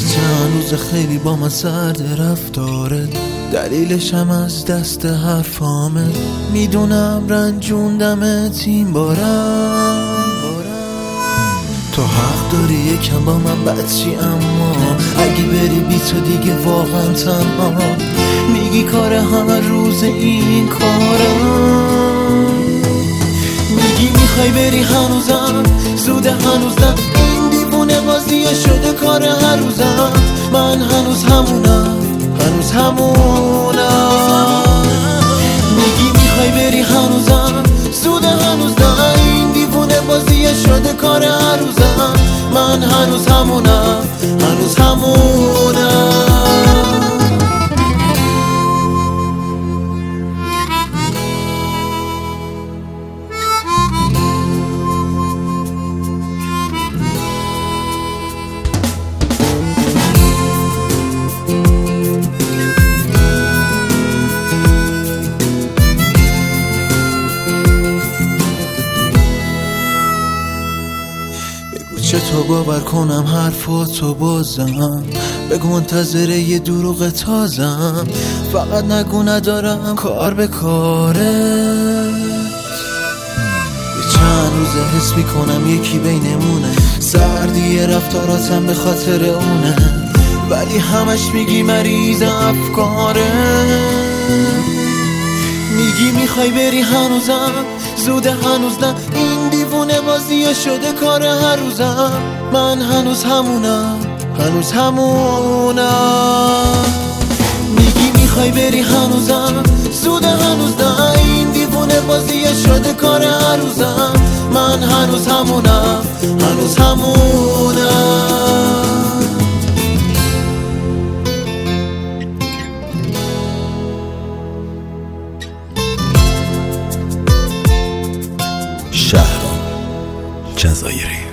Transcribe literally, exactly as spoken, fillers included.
یه چند روز خیلی با من سرد رفتاره، دلیلشم از دست حرفامه. میدونم رنجوندمت این بارم، تو حق داری یکم با من بچی، اما اگه بری بی تو دیگه واقعا تنها. میگی کار همه روز این کارم، میگی میخوای بری هنوزم زوده، هنوزم این دیوونه بازیه شده کار هر روزم. من هنوز همونم، هنوز همونم. میگی میخوای بری هنوزم زوده، هنوز نه این دیوونه بازیه شده کار هر روزم. من هنوز همونم، هنوز همونم. چطور باور کنم حرفاتو بازم؟ بگو منتظر یه دروغ تازم. فقط نگو ندارم کار به کارت. یه چند روزه حس میکنم یکی بینمونه، سردی رفتاراتم به خاطر اونه، ولی همش میگی مریض افکاره. میگی میخوای بری هنوزم زوده، هنوز نه این دیوونه بازیه شده کار هر روزم. من هنوز همونم، هنوز همونم. میگی میخوای بری هنوزم زوده، هنوز نه این دیوونه بازیه شده کار هر روزم. من هنوز همونم، هنوز همونم. شهرام جزایری.